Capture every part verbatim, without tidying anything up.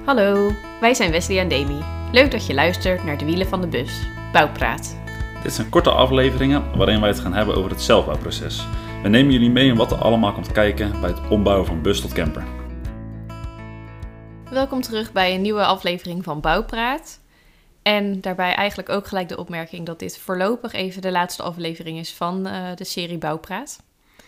Hallo, wij zijn Wesley en Demi. Leuk dat je luistert naar De Wielen van de Bus, Bouwpraat. Dit zijn korte afleveringen waarin wij het gaan hebben over het zelfbouwproces. We nemen jullie mee in wat er allemaal komt kijken bij het ombouwen van bus tot camper. Welkom terug bij een nieuwe aflevering van Bouwpraat. En daarbij eigenlijk ook gelijk de opmerking dat dit voorlopig even de laatste aflevering is van uh, de serie Bouwpraat.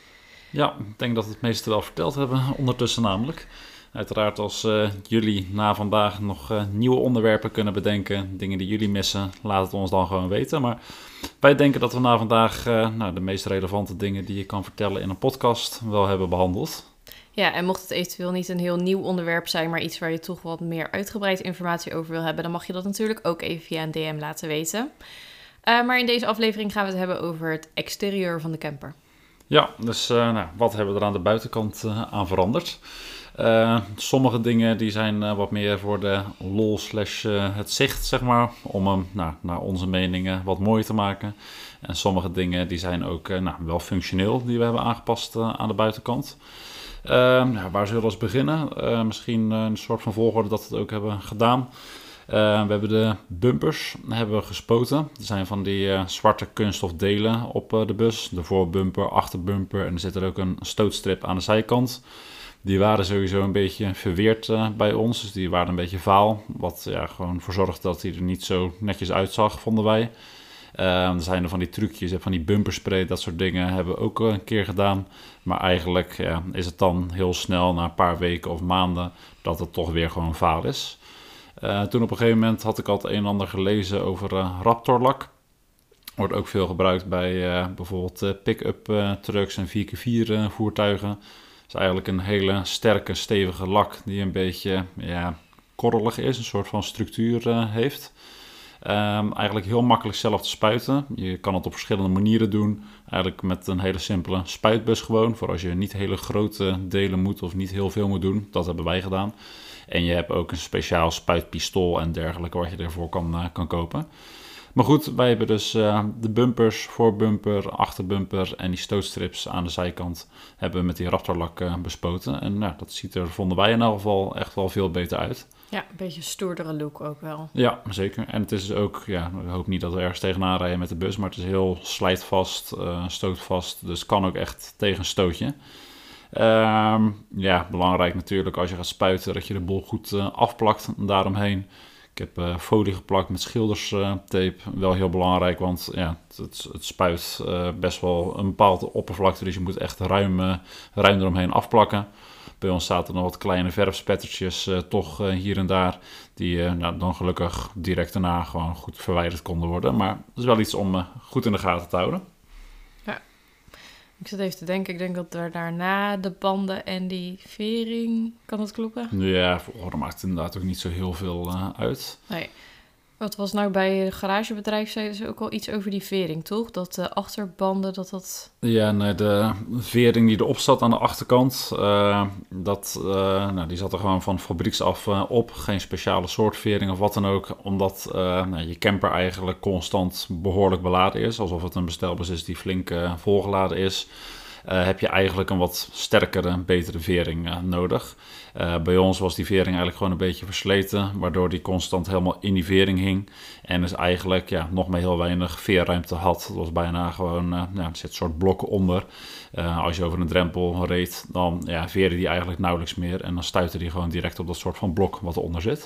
Ja, ik denk dat we het meeste wel verteld hebben ondertussen namelijk. Uiteraard als uh, jullie na vandaag nog uh, nieuwe onderwerpen kunnen bedenken, dingen die jullie missen, laat het ons dan gewoon weten. Maar wij denken dat we na vandaag uh, nou, de meest relevante dingen die je kan vertellen in een podcast wel hebben behandeld. Ja, en mocht het eventueel niet een heel nieuw onderwerp zijn, maar iets waar je toch wat meer uitgebreid informatie over wil hebben, dan mag je dat natuurlijk ook even via een D M laten weten. Uh, maar in deze aflevering gaan we het hebben over het exterieur van de camper. Ja, dus uh, nou, wat hebben we er aan de buitenkant uh, aan veranderd? Uh, sommige dingen die zijn uh, wat meer voor de lol slash uh, het zicht, zeg maar, om hem nou, naar onze meningen wat mooier te maken. En sommige dingen die zijn ook uh, nou, wel functioneel, die we hebben aangepast uh, aan de buitenkant. Uh, nou, waar zullen we eens beginnen? Uh, misschien uh, een soort van volgorde dat we het ook hebben gedaan. Uh, we hebben de bumpers hebben we gespoten. Er zijn van die uh, zwarte kunststofdelen op uh, de bus. De voorbumper, achterbumper en er zit er ook een stootstrip aan de zijkant. Die waren sowieso een beetje verweerd uh, bij ons, dus die waren een beetje vaal. Wat ja, gewoon voor zorgde dat hij er niet zo netjes uitzag, vonden wij. Uh, er zijn er van die trucjes, van die bumperspray, dat soort dingen hebben we ook uh, een keer gedaan. Maar eigenlijk ja, is het dan heel snel, na een paar weken of maanden, dat het toch weer gewoon vaal is. Uh, toen op een gegeven moment had ik al het een en ander gelezen over uh, Raptorlak. Wordt ook veel gebruikt bij uh, bijvoorbeeld uh, pick-up uh, trucks en vier keer vier uh, voertuigen. Het is eigenlijk een hele sterke, stevige lak die een beetje ja, korrelig is, een soort van structuur uh, heeft. Um, eigenlijk heel makkelijk zelf te spuiten. Je kan het op verschillende manieren doen. Eigenlijk met een hele simpele spuitbus gewoon. Voor als je niet hele grote delen moet of niet heel veel moet doen. Dat hebben wij gedaan. En je hebt ook een speciaal spuitpistool en dergelijke wat je ervoor kan, uh, kan kopen. Maar goed, wij hebben dus uh, de bumpers, voorbumper, achterbumper en die stootstrips aan de zijkant hebben we met die Raptorlak uh, bespoten. En nou, dat ziet er, vonden wij in elk geval, echt wel veel beter uit. Ja, een beetje een stoerdere look ook wel. Ja, zeker. En het is dus ook, ja, ik hoop niet dat we ergens tegenaan rijden met de bus, maar het is heel slijtvast, uh, stootvast, dus kan ook echt tegen een stootje. Um, ja, belangrijk natuurlijk als je gaat spuiten dat je de bol goed uh, afplakt daaromheen. Ik heb uh, folie geplakt met schilderstape, wel heel belangrijk, want ja, het, het spuit uh, best wel een bepaalde oppervlakte, dus je moet echt ruim, uh, ruim eromheen afplakken. Bij ons zaten nog wat kleine verfspettertjes uh, toch uh, hier en daar, die uh, nou, dan gelukkig direct daarna gewoon goed verwijderd konden worden. Maar dat is wel iets om uh, goed in de gaten te houden. Ja, ik zat even te denken, ik denk dat er daarna de banden en die vering, kan dat kloppen? Ja, volgorde maakt het inderdaad ook niet zo heel veel uh, uit. Nee. Wat was nou bij het garagebedrijf, zeiden ze ook al iets over die vering, toch? Dat de achterbanden, dat dat... Ja, nee, de vering die erop zat aan de achterkant, uh, dat, uh, nou, die zat er gewoon van fabrieks af uh, op. Geen speciale soort vering of wat dan ook, omdat uh, nou, je camper eigenlijk constant behoorlijk beladen is. Alsof het een bestelbus is die flink uh, volgeladen is. Uh, heb je eigenlijk een wat sterkere, betere vering uh, nodig. Uh, bij ons was die vering eigenlijk gewoon een beetje versleten, waardoor die constant helemaal in die vering hing. En dus eigenlijk ja, nog maar heel weinig veerruimte had. Het was bijna gewoon, uh, ja, er zit een soort blokken onder. Uh, als je over een drempel reed, dan ja, veerde die eigenlijk nauwelijks meer. En dan stuitte die gewoon direct op dat soort van blok wat eronder zit.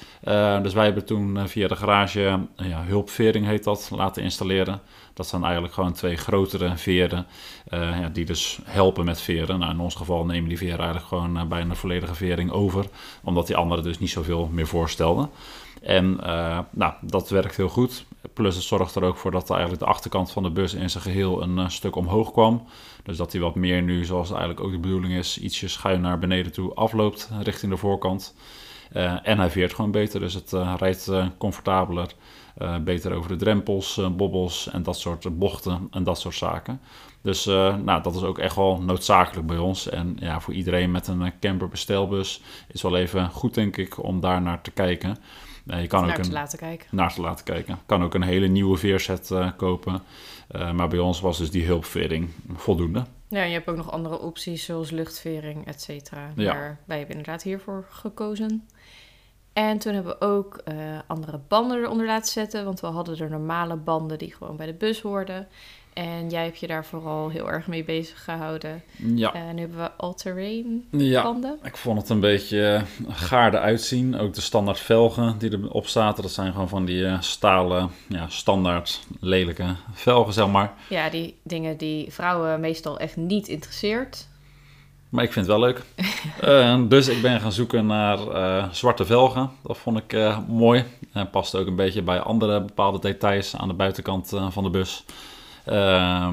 Uh, dus wij hebben toen uh, via de garage, uh, ja, hulpvering heet dat, laten installeren. Dat zijn eigenlijk gewoon twee grotere veren uh, ja, die dus helpen met veren. Nou, in ons geval nemen die veren eigenlijk gewoon uh, bijna een volledige vering over, omdat die andere dus niet zoveel meer voorstelden. En uh, nou, dat werkt heel goed. Plus het zorgt er ook voor dat eigenlijk de achterkant van de bus in zijn geheel een uh, stuk omhoog kwam. Dus dat hij wat meer nu, zoals eigenlijk ook de bedoeling is, ietsje schuin naar beneden toe afloopt richting de voorkant. Uh, en hij veert gewoon beter, dus het uh, rijdt uh, comfortabeler, uh, beter over de drempels, uh, bobbels en dat soort bochten en dat soort zaken. Dus uh, nou, dat is ook echt wel noodzakelijk bij ons. En ja, voor iedereen met een camperbestelbus is wel even goed, denk ik, om daar naar te kijken. Uh, je kan naar ook te een, laten kijken. Naar te laten kijken. kan ook een hele nieuwe veerset uh, kopen. Uh, maar bij ons was dus die hulpvering voldoende. Ja, je hebt ook nog andere opties zoals luchtvering, et cetera. Ja. Maar wij hebben inderdaad hiervoor gekozen. En toen hebben we ook uh, andere banden eronder laten zetten. Want we hadden er normale banden die gewoon bij de bus hoorden. En jij hebt je daar vooral heel erg mee bezig gehouden. Ja. En uh, nu hebben we all-terrain ja, banden. Ik vond het een beetje gaar eruit zien. Ook de standaard velgen die erop zaten. Dat zijn gewoon van die uh, stalen, ja, standaard lelijke velgen, zeg maar. Ja, die dingen die vrouwen meestal echt niet interesseert. Maar ik vind het wel leuk. uh, dus ik ben gaan zoeken naar uh, zwarte velgen. Dat vond ik uh, mooi. En past ook een beetje bij andere bepaalde details aan de buitenkant uh, van de bus. Uh,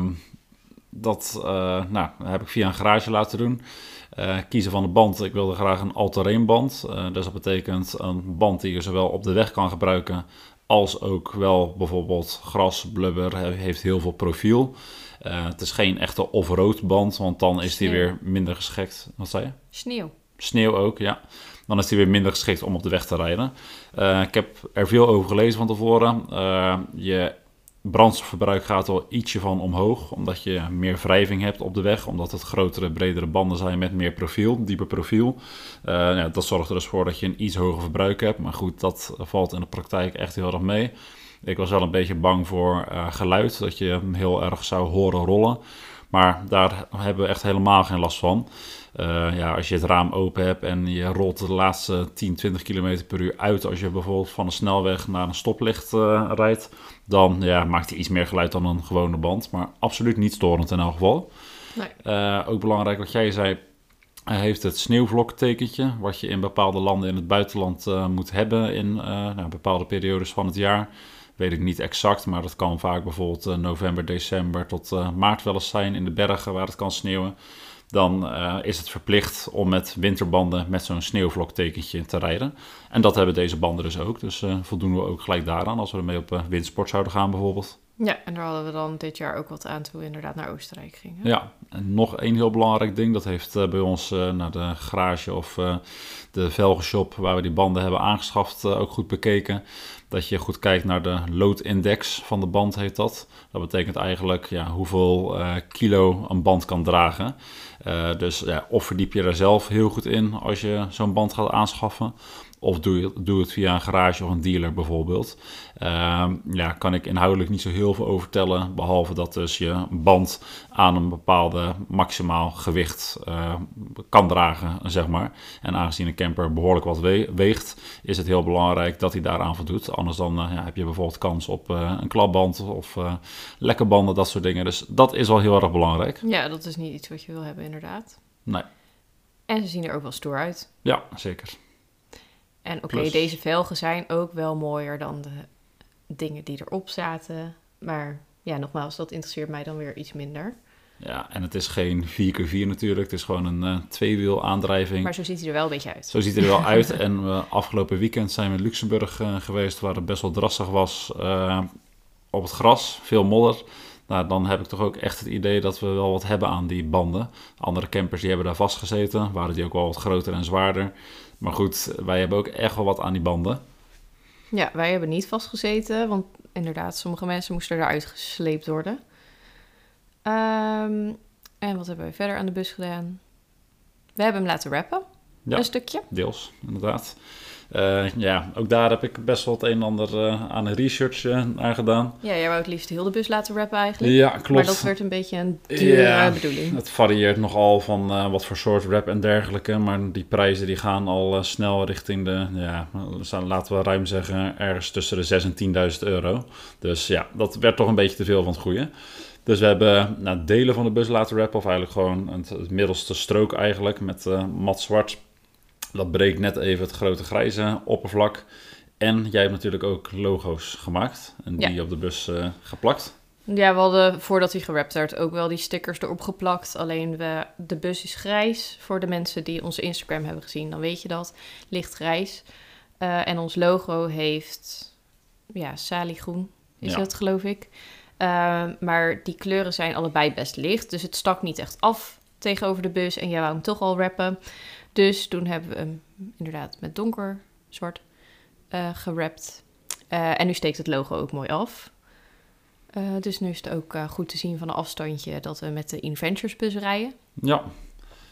dat uh, nou, heb ik via een garage laten doen. Uh, kiezen van de band. Ik wilde graag een all-terrain band. Uh, dus dat betekent een band die je zowel op de weg kan gebruiken als ook wel bijvoorbeeld gras, blubber, heeft heel veel profiel. Uh, het is geen echte off-road band, want dan is die weer minder geschikt. Wat zei je? Sneeuw. Sneeuw ook, ja. Dan is die weer minder geschikt om op de weg te rijden. Uh, ik heb er veel over gelezen van tevoren. Uh, je brandstofverbruik gaat er ietsje van omhoog, omdat je meer wrijving hebt op de weg, omdat het grotere, bredere banden zijn met meer profiel, dieper profiel. Uh, ja, dat zorgt er dus voor dat je een iets hoger verbruik hebt. Maar goed, dat valt in de praktijk echt heel erg mee. Ik was wel een beetje bang voor uh, geluid, dat je hem heel erg zou horen rollen. Maar daar hebben we echt helemaal geen last van. Uh, ja, als je het raam open hebt en je rolt de laatste tien, twintig kilometer per uur uit, als je bijvoorbeeld van een snelweg naar een stoplicht uh, rijdt, dan ja, maakt hij iets meer geluid dan een gewone band. Maar absoluut niet storend in elk geval. Nee. Uh, ook belangrijk wat jij zei, hij heeft het sneeuwvloktekentje, wat je in bepaalde landen in het buitenland uh, moet hebben in uh, nou, bepaalde periodes van het jaar. Weet ik niet exact, maar dat kan vaak bijvoorbeeld uh, november, december tot uh, maart wel eens zijn in de bergen waar het kan sneeuwen. Dan uh, is het verplicht om met winterbanden met zo'n sneeuwvloktekentje te rijden. En dat hebben deze banden dus ook. Dus uh, voldoen we ook gelijk daaraan als we ermee op uh, windsport zouden gaan bijvoorbeeld. Ja, en daar hadden we dan dit jaar ook wat aan toen we inderdaad naar Oostenrijk gingen. Ja, en nog één heel belangrijk ding. Dat heeft uh, bij ons uh, naar de garage of uh, de velgenshop waar we die banden hebben aangeschaft uh, ook goed bekeken. Dat je goed kijkt naar de loadindex van de band, heet dat. Dat betekent eigenlijk ja, hoeveel uh, kilo een band kan dragen. Uh, dus ja, of verdiep je er zelf heel goed in als je zo'n band gaat aanschaffen. Of doe, je, doe het via een garage of een dealer bijvoorbeeld. Uh, ja, kan ik inhoudelijk niet zo heel veel over vertellen. Behalve dat dus je band aan een bepaalde maximaal gewicht uh, kan dragen, zeg maar. En aangezien een camper behoorlijk wat we- weegt, is het heel belangrijk dat hij daaraan voldoet. Anders dan uh, ja, heb je bijvoorbeeld kans op uh, een klapband of uh, lekke banden, dat soort dingen. Dus dat is wel heel erg belangrijk. Ja, dat is niet iets wat je wil hebben inderdaad. Nee. En ze zien er ook wel stoer uit. Ja, zeker. En oké, okay, deze velgen zijn ook wel mooier dan de dingen die erop zaten. Maar ja, nogmaals, dat interesseert mij dan weer iets minder. Ja, en het is geen vier keer vier natuurlijk. Het is gewoon een uh, tweewiel aandrijving. Maar zo ziet hij er wel een beetje uit. Zo ziet hij er wel uit. En uh, afgelopen weekend zijn we in Luxemburg uh, geweest, waar het best wel drassig was uh, op het gras. Veel modder. Nou, dan heb ik toch ook echt het idee dat we wel wat hebben aan die banden. Andere campers die hebben daar vastgezeten. Waren die ook wel wat groter en zwaarder. Maar goed, wij hebben ook echt wel wat aan die banden. Ja, wij hebben niet vastgezeten. Want inderdaad, sommige mensen moesten eruit gesleept worden. Um, en wat hebben we verder aan de bus gedaan? We hebben hem laten wrappen. Ja, een stukje. Deels, inderdaad. Uh, ja, ook daar heb ik best wel het een en ander uh, aan de research uh, aan gedaan. Ja, jij wou het liefst heel de bus laten wrappen eigenlijk. Ja, klopt. Maar dat werd een beetje een dure ja, bedoeling. Het varieert nogal van uh, wat voor soort wrap en dergelijke. Maar die prijzen die gaan al uh, snel richting de, ja, laten we ruim zeggen, ergens tussen de zes en tienduizend euro. Dus ja, dat werd toch een beetje te veel van het goede. Dus we hebben nou, delen van de bus laten wrappen, of eigenlijk gewoon het, het middelste strook eigenlijk, met uh, mat zwart. Dat breekt net even het grote grijze oppervlak. En jij hebt natuurlijk ook logo's gemaakt en die ja. op de bus uh, geplakt. Ja, we hadden voordat hij gewrapt werd ook wel die stickers erop geplakt. Alleen we, de bus is grijs. Voor de mensen die onze Instagram hebben gezien, dan weet je dat. Licht grijs. Uh, en ons logo heeft, ja, saliegroen is ja. het geloof ik. Uh, maar die kleuren zijn allebei best licht. Dus het stak niet echt af tegenover de bus. En jij wou hem toch al wrappen. Dus toen hebben we hem inderdaad met donker zwart uh, gewrapt. Uh, en nu steekt het logo ook mooi af. Uh, dus nu is het ook uh, goed te zien van een afstandje dat we met de Inventures bus rijden. Ja.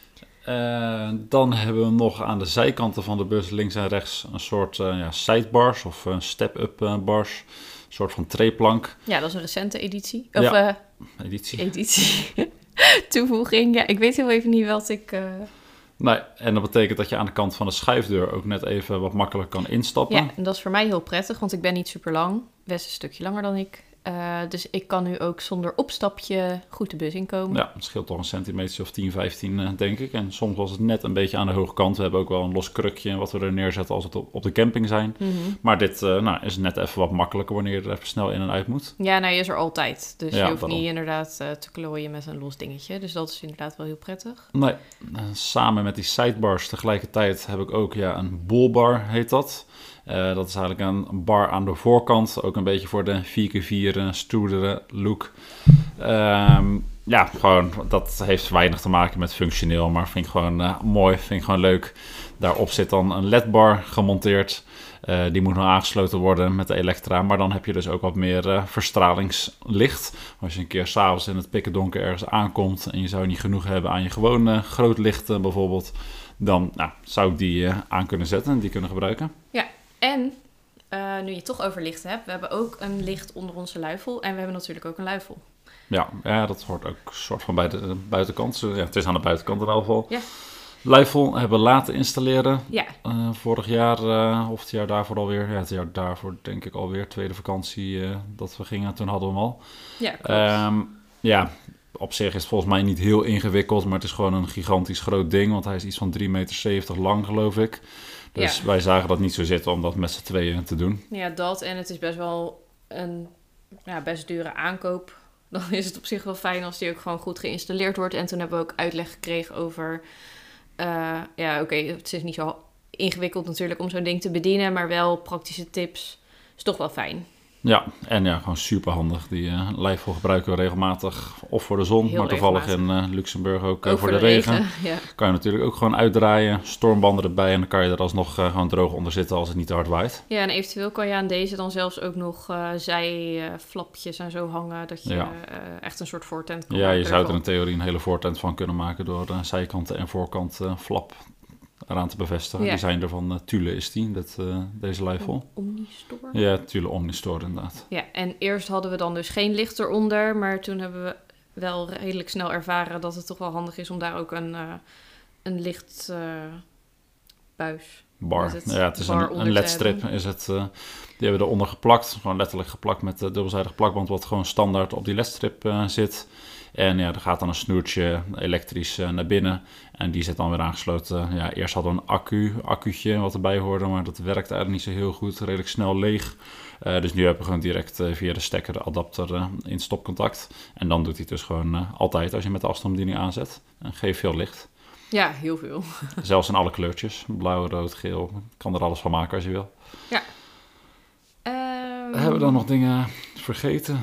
Uh, dan hebben we nog aan de zijkanten van de bus links en rechts een soort uh, ja, sidebars of uh, step-up uh, bars. Een soort van treeplank. Ja, dat is een recente editie. Of ja, uh, editie. editie. Toevoeging. Ja, ik weet heel even niet wat ik... Uh... Nee, en dat betekent dat je aan de kant van de schuifdeur ook net even wat makkelijk kan instappen. Ja, en dat is voor mij heel prettig, want ik ben niet super lang. Wes is een stukje langer dan ik. Uh, dus ik kan nu ook zonder opstapje goed de bus inkomen. Ja, het scheelt toch een centimeter of tien, vijftien, uh, denk ik. En soms was het net een beetje aan de hoge kant. We hebben ook wel een los krukje wat we er neerzetten als we op, op de camping zijn. Mm-hmm. Maar dit uh, nou, is net even wat makkelijker wanneer je er even snel in en uit moet. Ja, nou, je is er altijd. Dus ja, je hoeft daarom. niet inderdaad uh, te klooien met een los dingetje. Dus dat is inderdaad wel heel prettig. Nee, uh, samen met die sidebars tegelijkertijd heb ik ook ja, een bullbar, heet dat. Uh, dat is eigenlijk een bar aan de voorkant. Ook een beetje voor de vier keer vier uh, stoerdere look. Um, ja, gewoon, dat heeft weinig te maken met functioneel. Maar vind ik gewoon uh, mooi, vind ik gewoon leuk. Daarop zit dan een L E D-bar gemonteerd. Uh, die moet nog aangesloten worden met de elektra. Maar dan heb je dus ook wat meer uh, verstralingslicht. Als je een keer s'avonds in het pikkendonker ergens aankomt... en je zou niet genoeg hebben aan je gewone grootlichten bijvoorbeeld... dan nou, zou ik die uh, aan kunnen zetten en die kunnen gebruiken. Ja. En, uh, nu je het toch over lichten hebt, we hebben ook een licht onder onze luifel. En we hebben natuurlijk ook een luifel. Ja, ja dat hoort ook een soort van bij de buitenkant. Ja, het is aan de buitenkant in elk geval. Ja. Luifel hebben we laten installeren. Ja. Uh, vorig jaar, uh, of het jaar daarvoor alweer. Ja, het jaar daarvoor denk ik alweer. Tweede vakantie uh, dat we gingen, toen hadden we hem al. Ja, klopt. Um, ja, op zich is het volgens mij niet heel ingewikkeld. Maar het is gewoon een gigantisch groot ding. Want hij is iets van drie meter zeventig lang, geloof ik. Dus ja. Wij zagen dat niet zo zitten om dat met z'n tweeën te doen. Ja, dat. En het is best wel een ja, best dure aankoop. Dan is het op zich wel fijn als die ook gewoon goed geïnstalleerd wordt. En toen hebben we ook uitleg gekregen over... Uh, ja, oké, okay, het is niet zo ingewikkeld natuurlijk om zo'n ding te bedienen. Maar wel praktische tips. Is toch wel fijn. Ja, en ja, gewoon super handig. Die uh, Luifel gebruiken we regelmatig of voor de zon, Heel maar toevallig regelmatig. in uh, Luxemburg ook, ook uh, voor, voor de, de regen. regen ja. Kan je natuurlijk ook gewoon uitdraaien, stormbanden erbij en dan kan je er alsnog uh, gewoon droog onder zitten als het niet te hard waait. Ja, en eventueel kan je aan deze dan zelfs ook nog uh, zijflapjes en zo hangen, dat je ja. uh, echt een soort voortent kan Ja, maken. je zou er in theorie een hele voortent van kunnen maken door uh, zijkanten en voorkant uh, flap eraan te bevestigen. Ja. Die zijn er van uh, Thule is die, dat, uh, deze Luifel. Omnistor? Ja, Thule Omnistor inderdaad. Ja, en eerst hadden we dan dus geen licht eronder, maar toen hebben we wel redelijk snel ervaren dat het toch wel handig is om daar ook een, uh, een licht uh, buis... Bar. Het ja, het is een, een L E D-strip. Is het, uh, die hebben we eronder geplakt. Gewoon letterlijk geplakt met de dubbelzijdig plakband, wat gewoon standaard op die L E D-strip uh, zit. En ja, er gaat dan een snoertje elektrisch uh, naar binnen. En die zit dan weer aangesloten. Ja, eerst hadden we een accu, accuutje wat erbij hoorde, maar dat werkt eigenlijk niet zo heel goed. Redelijk snel leeg. Uh, dus nu hebben we gewoon direct uh, via de stekker de adapter uh, in stopcontact. En dan doet hij het dus gewoon uh, altijd als je met de afstandsbediening aanzet. En geeft veel licht. Ja, heel veel. Zelfs in alle kleurtjes. Blauw, rood, geel. Kan er alles van maken als je wil. Ja. Um... Hebben we dan nog dingen vergeten?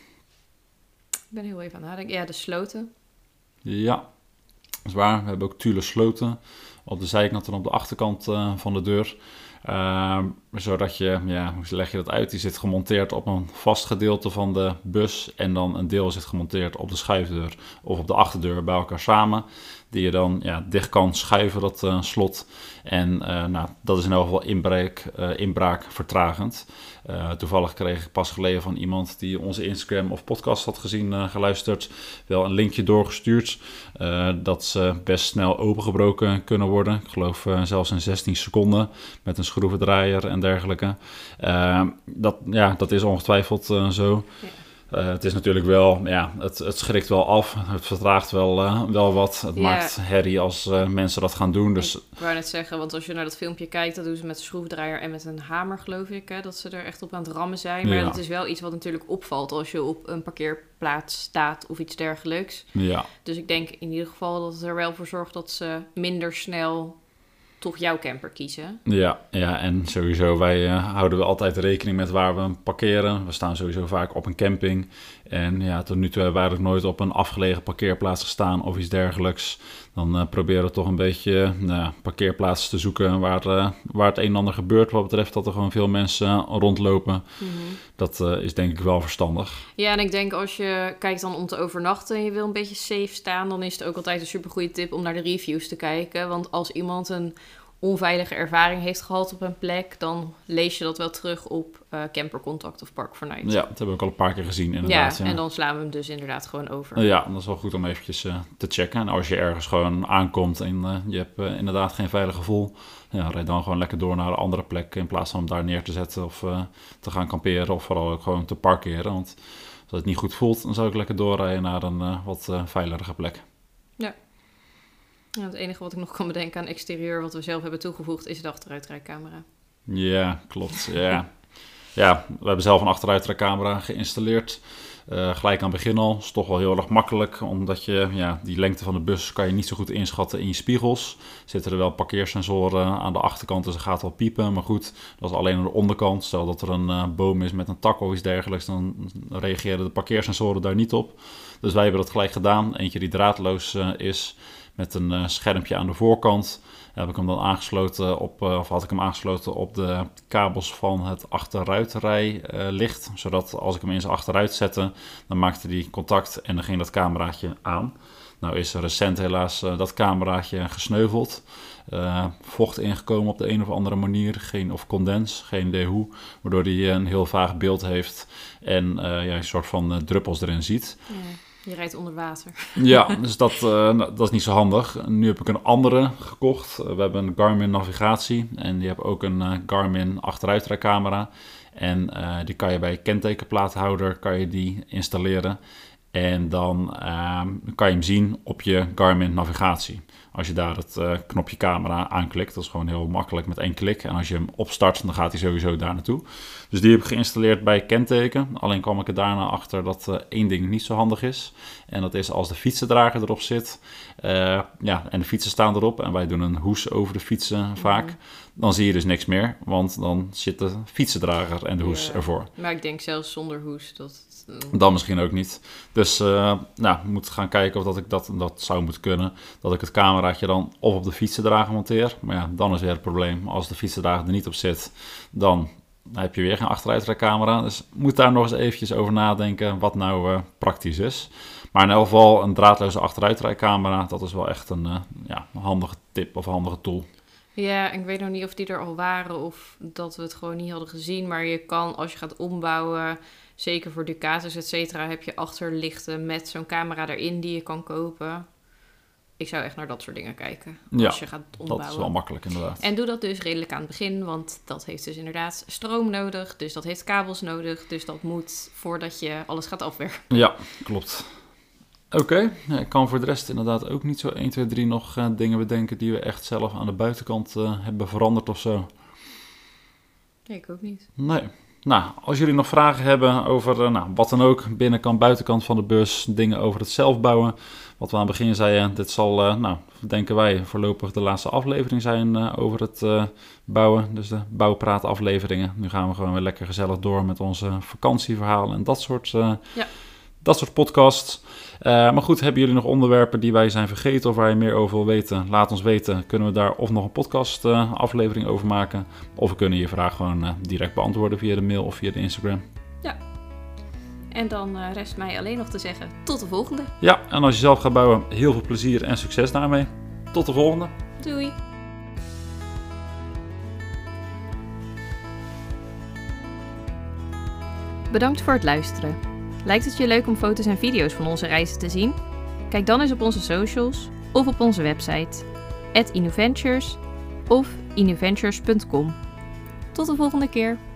Ik ben heel even aan het nadenken. Ja, de sloten. Ja, dat is waar. We hebben ook Thule sloten op de zijkant en op de achterkant uh, van de deur. Uh, zodat je, ja, hoe leg je dat uit? Die zit gemonteerd op een vast gedeelte van de bus en dan een deel zit gemonteerd op de schuifdeur of op de achterdeur bij elkaar samen. Die je dan ja, dicht kan schuiven, dat uh, slot. En uh, nou, dat is in elk geval inbraak, uh, inbraak vertragend. Uh, toevallig kreeg ik pas geleden van iemand die onze Instagram of podcast had gezien, uh, geluisterd, wel een linkje doorgestuurd. Uh, dat ze best snel opengebroken kunnen worden. Ik geloof uh, zelfs in zestien seconden met een schroevendraaier en dergelijke. Uh, dat, ja, dat is ongetwijfeld uh, zo. Ja. Uh, het is natuurlijk wel, ja, het, het schrikt wel af. Het vertraagt wel, uh, wel wat. Het ja. maakt herrie als uh, mensen dat gaan doen. Dus... Ik wou net zeggen, want als je naar dat filmpje kijkt, dat doen ze met een schroevendraaier en met een hamer, geloof ik. Hè, dat ze er echt op aan het rammen zijn. Maar ja. dat is wel iets wat natuurlijk opvalt als je op een parkeerplaats staat of iets dergelijks. Ja. Dus ik denk in ieder geval dat het er wel voor zorgt dat ze minder snel toch jouw camper kiezen. Ja, ja, en sowieso, wij uh, houden we altijd rekening met waar we parkeren. We staan sowieso vaak op een camping. En ja, tot nu toe hebben we eigenlijk nooit op een afgelegen parkeerplaats gestaan of iets dergelijks. Dan uh, proberen we toch een beetje uh, parkeerplaatsen te zoeken waar, uh, waar het een en ander gebeurt. Wat betreft dat er gewoon veel mensen uh, rondlopen. Mm-hmm. Dat uh, is denk ik wel verstandig. Ja, en ik denk als je kijkt dan om te overnachten en je wil een beetje safe staan, dan is het ook altijd een supergoeie tip om naar de reviews te kijken. Want als iemand een onveilige ervaring heeft gehad op een plek, dan lees je dat wel terug op uh, Campercontact of Park four Night. Ja, dat hebben we ook al een paar keer gezien inderdaad. Ja, ja. en dan slaan we hem dus inderdaad gewoon over. Ja, dat is wel goed om eventjes uh, te checken. En als je ergens gewoon aankomt en uh, je hebt uh, inderdaad geen veilig gevoel, ja, rijd dan gewoon lekker door naar een andere plek in plaats van hem daar neer te zetten of uh, te gaan kamperen of vooral ook gewoon te parkeren. Want als het niet goed voelt, dan zou ik lekker doorrijden naar een uh, wat uh, veiligere plek. Ja. Ja, het enige wat ik nog kan bedenken aan exterieur wat we zelf hebben toegevoegd is de achteruitrijcamera. Ja, klopt. Ja. ja, we hebben zelf een achteruitrijcamera geïnstalleerd. Uh, gelijk aan het begin al. Is toch wel heel erg makkelijk, omdat je ja, die lengte van de bus kan je niet zo goed inschatten in je spiegels. Zitten er wel parkeersensoren aan de achterkant, dus het gaat wel piepen. Maar goed, dat is alleen aan de onderkant. Stel dat er een uh, boom is met een tak of iets dergelijks, dan reageren de parkeersensoren daar niet op. Dus wij hebben dat gelijk gedaan. Eentje die draadloos uh, is, met een uh, schermpje aan de voorkant. Heb ik hem dan aangesloten op, uh, of had ik hem aangesloten op de kabels van het achteruitrijlicht. Uh, zodat als ik hem in zijn achteruit zette, dan maakte die contact en dan ging dat cameraatje aan. Nou is er recent helaas uh, dat cameraatje gesneuveld. Uh, vocht ingekomen op de een of andere manier, geen, of condens, geen idee hoe. Waardoor hij een heel vaag beeld heeft en uh, ja, een soort van uh, druppels erin ziet. Ja. Je rijdt onder water. Ja, dus dat, uh, dat is niet zo handig. Nu heb ik een andere gekocht. We hebben een Garmin navigatie en die hebben ook een uh, Garmin achteruitrijcamera. En uh, die kan je bij je kentekenplaathouder kan je die installeren. En dan uh, kan je hem zien op je Garmin navigatie. Als je daar het uh, knopje camera aanklikt, dat is gewoon heel makkelijk met één klik. En als je hem opstart, dan gaat hij sowieso daar naartoe. Dus die heb ik geïnstalleerd bij kenteken. Alleen kwam ik er daarna achter dat uh, één ding niet zo handig is. En dat is als de fietsendrager erop zit. Uh, ja, en de fietsen staan erop. En wij doen een hoes over de fietsen vaak. Mm. Dan zie je dus niks meer. Want dan zit de fietsendrager en de hoes ja, ervoor. Maar ik denk zelfs zonder hoes dat... Uh... Dan misschien ook niet. Dus uh, nou, ik moet gaan kijken of dat ik dat, dat zou moeten kunnen. Dat ik het cameraatje dan of op de fietsendrager monteer. Maar ja, dan is weer het probleem. Als de fietsendrager er niet op zit, dan heb je weer geen achteruitrijcamera. Dus moet daar nog eens eventjes over nadenken wat nou uh, praktisch is. Maar in elk geval een draadloze achteruitrijcamera, dat is wel echt een, uh, ja, een handige tip of een handige tool. Ja, ik weet nog niet of die er al waren of dat we het gewoon niet hadden gezien. Maar je kan, als je gaat ombouwen, zeker voor Ducatus, et cetera, heb je achterlichten met zo'n camera erin die je kan kopen. Ik zou echt naar dat soort dingen kijken ja, als je gaat ombouwen. Dat is wel makkelijk inderdaad. En doe dat dus redelijk aan het begin, want dat heeft dus inderdaad stroom nodig. Dus dat heeft kabels nodig. Dus dat moet voordat je alles gaat afwerken. Ja, klopt. Oké, okay. Ja, ik kan voor de rest inderdaad ook niet zo één, twee, drie nog uh, dingen bedenken die we echt zelf aan de buitenkant uh, hebben veranderd of zo. Nee, ik ook niet. Nee. Nou, als jullie nog vragen hebben over uh, nou, wat dan ook, binnenkant, buitenkant van de bus, dingen over het zelf bouwen. Wat we aan het begin zeiden, dit zal, uh, nou, denken wij, voorlopig de laatste aflevering zijn uh, over het uh, bouwen. Dus de bouwpraat afleveringen. Nu gaan we gewoon weer lekker gezellig door met onze vakantieverhalen en dat soort, uh, ja. dat soort podcasts. Uh, maar goed, hebben jullie nog onderwerpen die wij zijn vergeten of waar je meer over wil weten? Laat ons weten. Kunnen we daar of nog een podcast uh, aflevering over maken? Of we kunnen je vraag gewoon uh, direct beantwoorden via de mail of via de Instagram. Ja. En dan uh, rest mij alleen nog te zeggen, tot de volgende. Ja, en als je zelf gaat bouwen, heel veel plezier en succes daarmee. Tot de volgende. Doei. Bedankt voor het luisteren. Lijkt het je leuk om foto's en video's van onze reizen te zien? Kijk dan eens op onze socials of op onze website at innoventures of innoventures punt com. Tot de volgende keer!